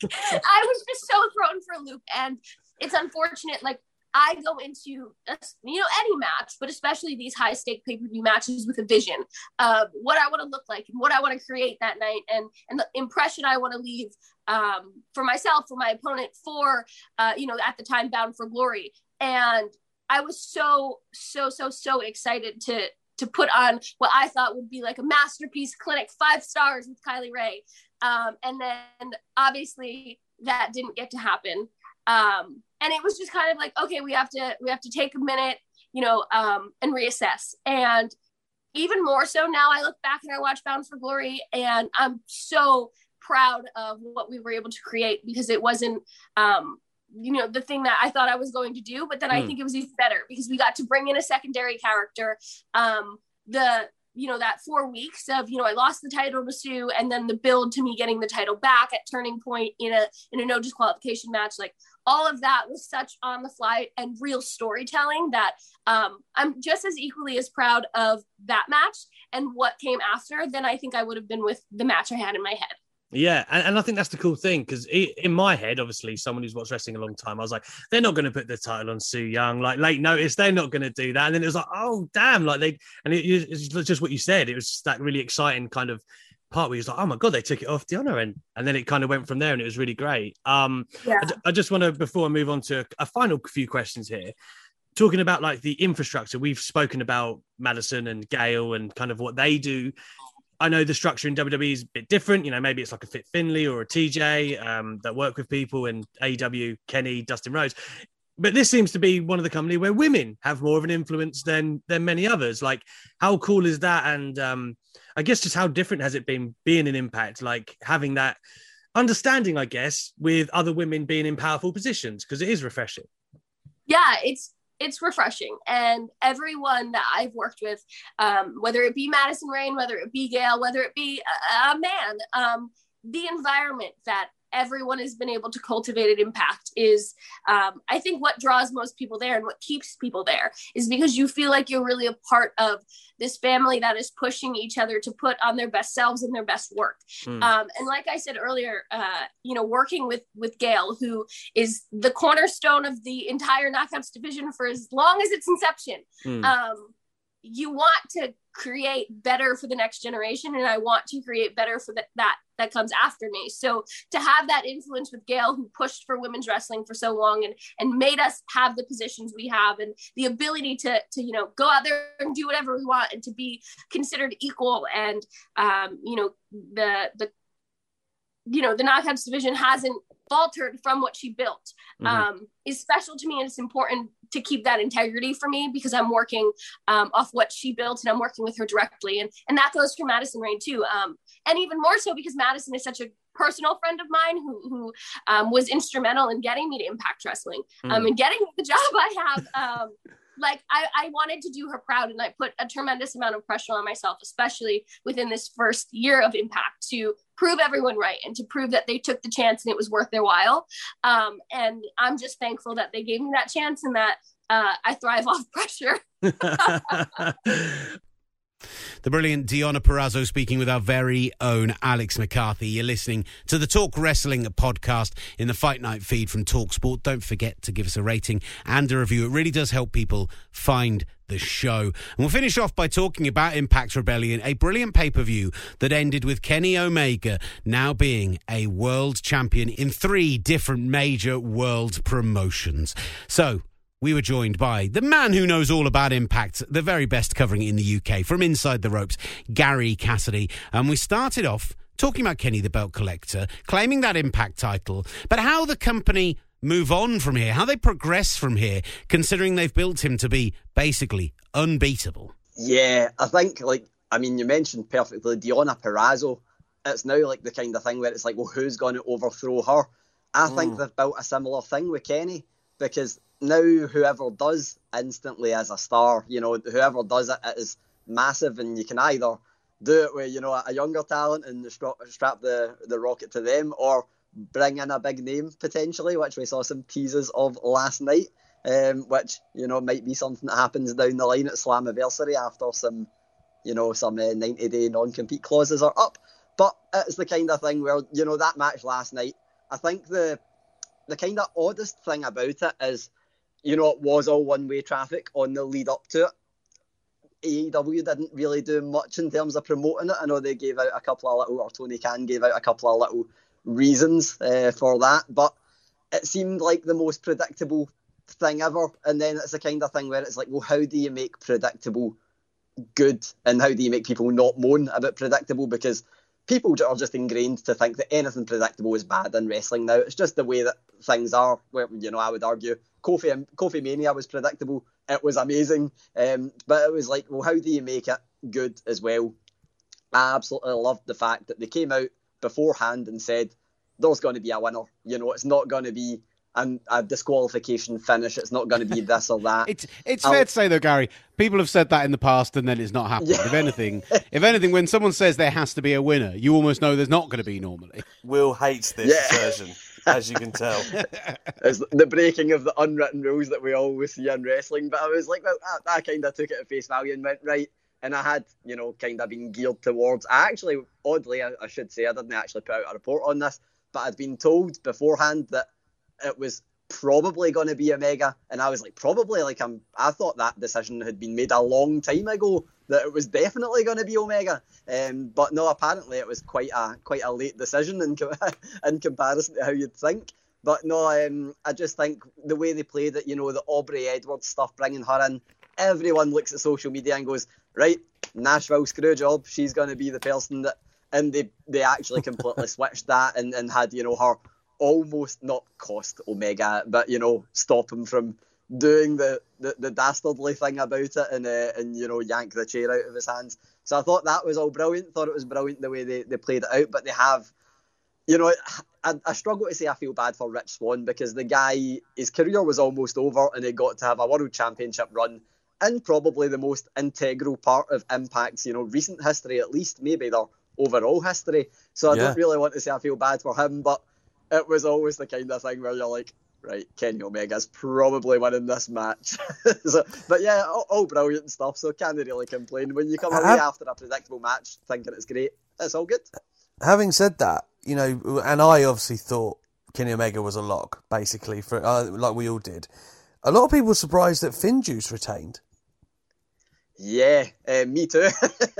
I was just so thrown for a loop. And it's unfortunate. Like, I go into, a, you know, any match, but especially these high stake pay-per-view matches with a vision of what I want to look like and what I want to create that night and, and the impression I want to leave um, for myself, for my opponent, for, uh, you know, at the time Bound for Glory. And I was so, so, so, so excited to to put on what I thought would be like a masterpiece clinic, five stars with Kylie Rae. Um, and then obviously that didn't get to happen. Um, and it was just kind of like, okay, we have to, we have to take a minute, you know, um, and reassess. And even more so now I look back and I watch Bound for Glory and I'm so proud of what we were able to create because it wasn't, um, you know, the thing that I thought I was going to do, but then mm. I think it was even better because we got to bring in a secondary character. Um, the, you know, that four weeks of, you know, I lost the title to Sue and then the build to me getting the title back at Turning Point in a, in a no disqualification match. Like all of that was such on the fly and real storytelling that um, I'm just as equally as proud of that match and what came after than I think I would have been with the match I had in my head. Yeah, and, and I think that's the cool thing because in my head, obviously, someone who's watched wrestling a long time, I was like, they're not going to put the title on Su Yung. Like, late notice, they're not going to do that. And then it was like, oh, damn. Like, they, and it, it's just what you said. It was just that really exciting kind of part where he was like, oh my God, they took it off Deonna. And, and then it kind of went from there and it was really great. Um, yeah. I, I just want to, before I move on to a, a final few questions here, talking about like the infrastructure, we've spoken about Madison and Gail and kind of what they do. I know the structure in W W E is a bit different. You know, maybe it's like a Fit Finlay or a T J um, that work with people, and A E W, Kenny, Dustin Rhodes. But this seems to be one of the company where women have more of an influence than than many others. Like, how cool is that? And um, I guess just how different has it been being an Impact, like having that understanding, I guess, with other women being in powerful positions, because it is refreshing. Yeah, it's It's refreshing. And everyone that I've worked with, um, whether it be Madison Rayne, whether it be Gail, whether it be a, a man, um, the environment that everyone has been able to cultivate an impact is, um, I think what draws most people there and what keeps people there is because you feel like you're really a part of this family that is pushing each other to put on their best selves and their best work. Mm. Um, and like I said earlier, uh, you know, working with, with Gail, who is the cornerstone of the entire Knockouts division for as long as its inception, mm. um, you want to create better for the next generation. And I want to create better for the, that, that comes after me. So to have that influence with Gail, who pushed for women's wrestling for so long and, and made us have the positions we have and the ability to, to, you know, go out there and do whatever we want and to be considered equal. And, um, you know, the, the, you know, the Knockouts division hasn't faltered from what she built, mm-hmm. um, is special to me. And it's important to keep that integrity for me because I'm working um, off what she built and I'm working with her directly. And, and that goes for Madison Rayne too. Um, and even more so because Madison is such a personal friend of mine who, who um, was instrumental in getting me to Impact Wrestling um, mm. and getting the job I have. Um, like I, I wanted to do her proud and I put a tremendous amount of pressure on myself, especially within this first year of Impact, to prove everyone right and to prove that they took the chance and it was worth their while. Um, and I'm just thankful that they gave me that chance and that uh, I thrive off pressure. The brilliant Deonna Purrazzo speaking with our very own Alex McCarthy. You're listening to the Talk Wrestling podcast in the Fight Night feed from TalkSport. Don't forget to give us a rating and a review. It really does help people find the show. And we'll finish off by talking about Impact Rebellion, a brilliant pay-per-view that ended with Kenny Omega now being a world champion in three different major world promotions. So we were joined by the man who knows all about Impact, the very best covering it in the U K, from inside the ropes, Gary Cassidy. And we started off talking about Kenny the Belt Collector, claiming that Impact title, but how the company move on from here, how they progress from here, considering they've built him to be basically unbeatable. Yeah, I think, like, I mean, you mentioned perfectly Deonna Purrazzo. It's now like the kind of thing where it's like, well, who's going to overthrow her? I mm. think they've built a similar thing with Kenny, because now whoever does instantly as a star, you know, whoever does it, it is massive, and you can either do it with, you know, a younger talent and strap, strap the, the rocket to them, or bring in a big name potentially, which we saw some teases of last night, um, which, you know, might be something that happens down the line at Slammiversary after some, you know, some uh, ninety-day non-compete clauses are up. But it's the kind of thing where, you know, that match last night, I think the the kind of oddest thing about it is, you know, it was all one-way traffic on the lead up to it. A E W didn't really do much in terms of promoting it. I know they gave out a couple of little, or Tony Khan gave out a couple of little reasons uh, for that, but it seemed like the most predictable thing ever. And then it's the kind of thing where it's like, well, how do you make predictable good, and how do you make people not moan about predictable? Because people are just ingrained to think that anything predictable is bad in wrestling now. It's just the way that things are. Where, you know, I would argue Kofi Kofi Mania was predictable. It was amazing. Um, but it was like, well, how do you make it good as well? I absolutely loved the fact that they came out beforehand and said, there's going to be a winner. You know, it's not going to be an, a disqualification finish. It's not going to be this or that. It's it's I'll, fair to say, though, Gary, people have said that in the past and then it's not happened. Yeah. If anything, if anything, when someone says there has to be a winner, you almost know there's not going to be normally. Will hates this yeah. version, as you can tell. It's the breaking of the unwritten rules that we always see in wrestling. But I was like, well, I, I kind of took it at face value and went, right. And I had, you know, kind of been geared towards, I actually, oddly, I, I should say, I didn't actually put out a report on this, but I'd been told beforehand that it was probably going to be Omega. And I was like, probably, like, I'm, I thought that decision had been made a long time ago, that it was definitely going to be Omega. Um, but no, apparently it was quite a quite a late decision in, in comparison to how you'd think. But no, um, I just think the way they played it, you know, the Aubrey Edwards stuff, bringing her in, everyone looks at social media and goes, right, Nashville Screwjob, she's going to be the person that, and they they actually completely switched that and, and had, you know, her almost not cost Omega, but, you know, stop him from doing the, the, the dastardly thing about it and, uh, and, you know, yank the chair out of his hands. So I thought that was all brilliant, thought it was brilliant the way they, they played it out, but they have, you know, I, I struggle to say I feel bad for Rich Swann, because the guy, his career was almost over and he got to have a World Championship run in probably the most integral part of Impact's, you know, recent history, at least, maybe their overall history. So I yeah. don't really want to say I feel bad for him, but it was always the kind of thing where you're like, right, Kenny Omega's probably winning this match. so, but yeah, all, all brilliant stuff, so can't really complain. When you come away Have, after a predictable match thinking it's great, it's all good. Having said that, you know, and I obviously thought Kenny Omega was a lock, basically, for uh, like we all did. A lot of people were surprised that FinJuice retained. Yeah, uh, me too.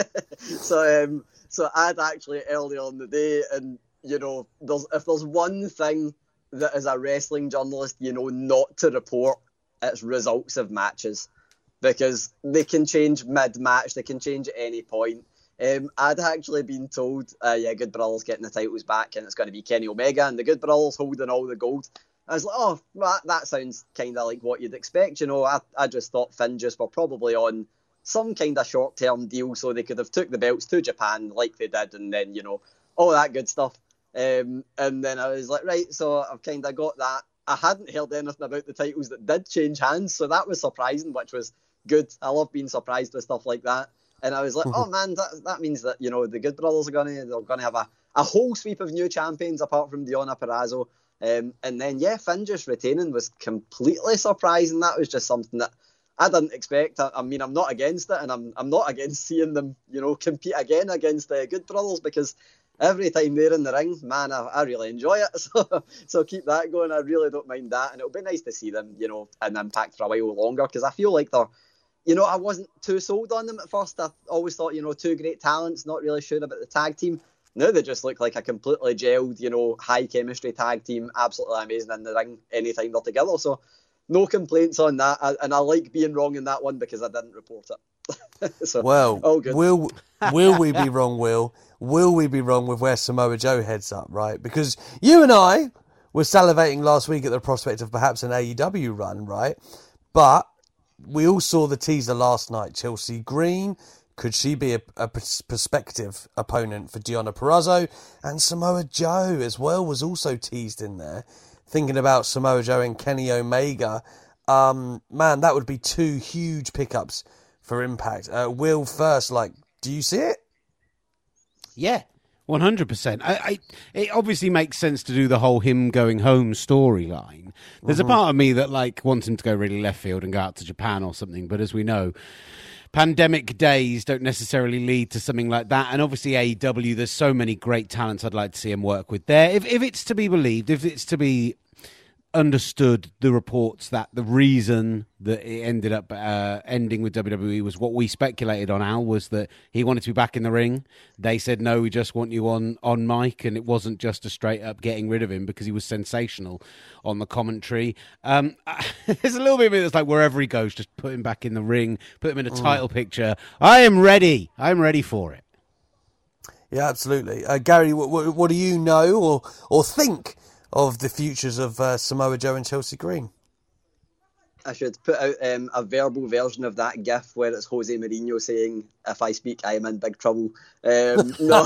so, um, so I'd actually earlier on the day, and you know, there's if there's one thing that as a wrestling journalist, you know, not to report, it's results of matches, because they can change mid-match, they can change at any point. Um, I'd actually been told, uh, yeah, Good Brothers getting the titles back, and it's going to be Kenny Omega and the Good Brothers holding all the gold. I was like, oh, that, that sounds kind of like what you'd expect, you know. I, I just thought FinJuice were probably on some kind of short-term deal, so they could have took the belts to Japan like they did, and then, you know, all that good stuff. Um, and then I was like, right, so I've kind of got that. I hadn't heard anything about the titles that did change hands, so that was surprising, which was good. I love being surprised with stuff like that. And I was like, oh man, that that means that, you know, the Good Brothers are gonna they're gonna have a, a whole sweep of new champions apart from Deonna Purrazzo. Um, and then yeah, FinJuice retaining was completely surprising. That was just something that I didn't expect. I, I mean, I'm not against it, and I'm I'm not against seeing them, you know, compete again against the Good Brothers, because every time they're in the ring, man, I, I really enjoy it. So so keep that going. I really don't mind that, and it'll be nice to see them, you know, in Impact for a while longer, because I feel like they're, you know, I wasn't too sold on them at first. I always thought, you know, two great talents, not really sure about the tag team. Now they just look like a completely gelled, you know, high chemistry tag team, absolutely amazing in the ring anytime they're together. So no complaints on that, I, and I like being wrong in that one because I didn't report it. so, well, all good. will will we be wrong, Will? Will we be wrong with where Samoa Joe heads up, right? Because you and I were salivating last week at the prospect of perhaps an A E W run, right? But we all saw the teaser last night. Chelsea Green, could she be a, a prospective opponent for Deonna Purrazzo? And Samoa Joe as well was also teased in there. Thinking about Samoa Joe and Kenny Omega, um, man, that would be two huge pickups for Impact. Uh, Will, first, like, do you see it? Yeah, one hundred percent. I, I, it obviously makes sense to do the whole him going home storyline. There's mm-hmm. a part of me that like wants him to go really left field and go out to Japan or something, but as we know, pandemic days don't necessarily lead to something like that. And obviously A E W, there's so many great talents I'd like to see him work with there. If, if it's to be believed, if it's to be understood, the reports that the reason that it ended up uh, ending with W W E was what we speculated on, Al, was that he wanted to be back in the ring. They said, no, we just want you on, on mic, and it wasn't just a straight up getting rid of him because he was sensational on the commentary. Um, there's a little bit of it that's like wherever he goes, just put him back in the ring, put him in a mm. title picture. I am ready. I'm ready for it. Yeah, absolutely. Uh, Gary, what, what, what do you know or or think of the futures of uh, Samoa Joe and Chelsea Green? I should put out um, a verbal version of that gif where it's Jose Mourinho saying, if I speak, I am in big trouble. Um, no,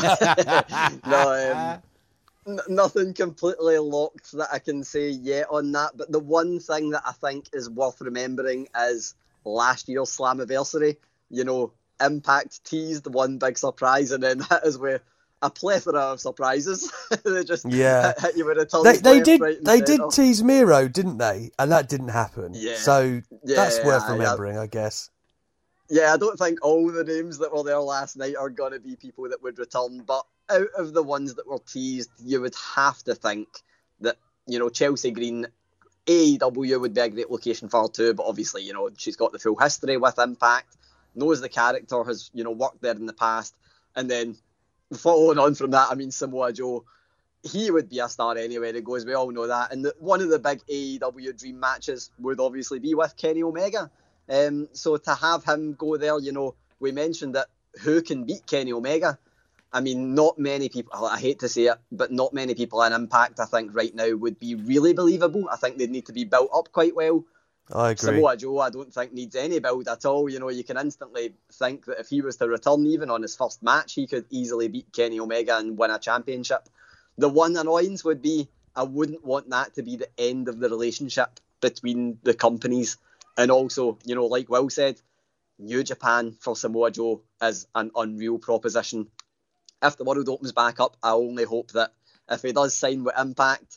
no um, n- nothing completely locked that I can say yet on that. But the one thing that I think is worth remembering is last year's Slammiversary. You know, Impact teased one big surprise, and then that is where a plethora of surprises. They just yeah. hit, hit you with a ton They, of they did. right They did off. tease Miro, didn't they? And that didn't happen. Yeah. So yeah, that's worth I, remembering, I, I guess. Yeah, I don't think all the names that were there last night are going to be people that would return, but out of the ones that were teased, you would have to think that, you know, Chelsea Green, A E W would be a great location for her too, but obviously, you know, she's got the full history with Impact, knows the character, has, you know, worked there in the past, and then following on from that, I mean, Samoa Joe, he would be a star anywhere he goes. We all know that. And the, one of the big A E W dream matches would obviously be with Kenny Omega. Um, so to have him go there, you know, we mentioned that who can beat Kenny Omega? I mean, not many people, I hate to say it, but not many people in Impact, I think, right now would be really believable. I think they'd need to be built up quite well. I agree. Samoa Joe, I don't think needs any build at all. You know, you can instantly think that if he was to return even on his first match, he could easily beat Kenny Omega and win a championship. The one annoyance would be, I wouldn't want that to be the end of the relationship between the companies. And also, you know, like Will said, New Japan for Samoa Joe is an unreal proposition. If the world opens back up, I only hope that if he does sign with Impact,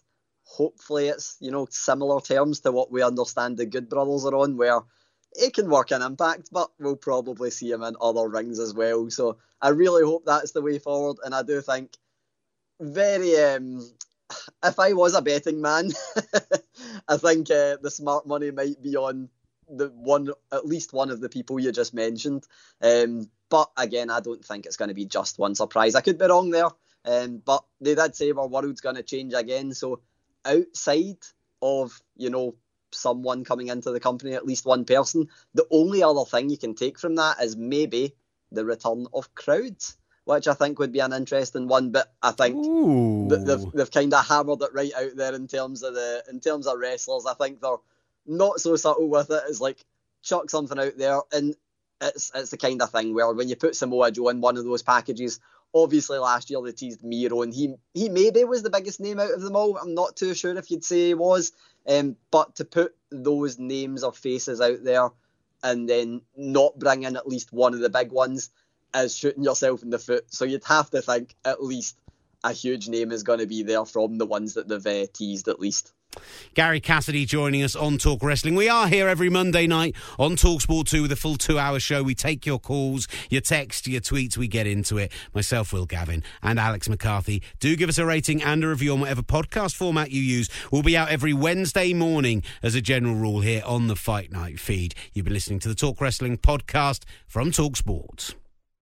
hopefully it's, you know, similar terms to what we understand the Good Brothers are on, where it can work in Impact, but we'll probably see him in other rings as well. So I really hope that's the way forward. And I do think very, um, if I was a betting man, I think uh, the smart money might be on the one, at least one of the people you just mentioned. Um, but again, I don't think it's going to be just one surprise. I could be wrong there, um, but they did say our world's going to change again. So outside of, you know, someone coming into the company, at least one person, the only other thing you can take from that is maybe the return of crowds, which I think would be an interesting one. But I think th- they've they've kind of hammered it right out there in terms of the in terms of wrestlers. I think they're not so subtle with it. It's like chuck something out there, and it's it's the kind of thing where when you put Samoa Joe in one of those packages, obviously last year they teased Miro, and he he maybe was the biggest name out of them all. I'm not too sure if you'd say he was, um, but to put those names or faces out there and then not bring in at least one of the big ones is shooting yourself in the foot. So you'd have to think at least a huge name is going to be there from the ones that they've uh, teased at least. Gary Cassidy joining us on Talk Wrestling. We are here every Monday night on TalkSport two with a full two-hour show. We take your calls, your texts, your tweets. We get into it. Myself, Will Gavin, and Alex McCarthy. Do give us a rating and a review on whatever podcast format you use. We'll be out every Wednesday morning as a general rule here on the Fight Night feed. You've been listening to the Talk Wrestling podcast from TalkSport.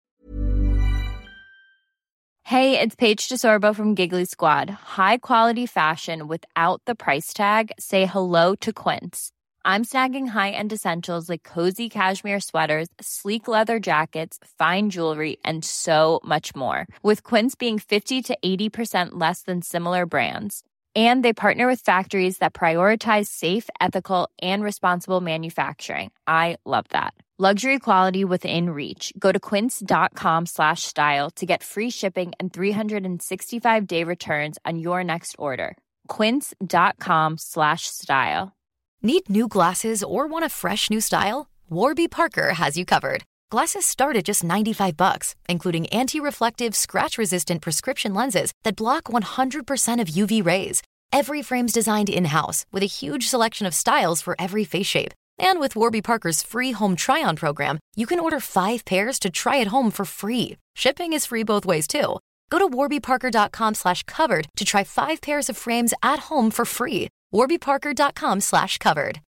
Hey, it's Paige DeSorbo from Giggly Squad. High quality fashion without the price tag. Say hello to Quince. I'm snagging high-end essentials like cozy cashmere sweaters, sleek leather jackets, fine jewelry, and so much more. With Quince being fifty to eighty percent less than similar brands. And they partner with factories that prioritize safe, ethical, and responsible manufacturing. I love that. Luxury quality within reach. Go to quince.com slash style to get free shipping and three sixty-five day returns on your next order. Quince.com slash style. Need new glasses or want a fresh new style? Warby Parker has you covered. Glasses start at just ninety-five bucks, including anti-reflective, scratch-resistant prescription lenses that block one hundred percent of U V rays. Every frame's designed in-house with a huge selection of styles for every face shape. And with Warby Parker's free home try-on program, you can order five pairs to try at home for free. Shipping is free both ways, too. Go to warbyparker.com slash covered to try five pairs of frames at home for free. warbyparker.com slash covered.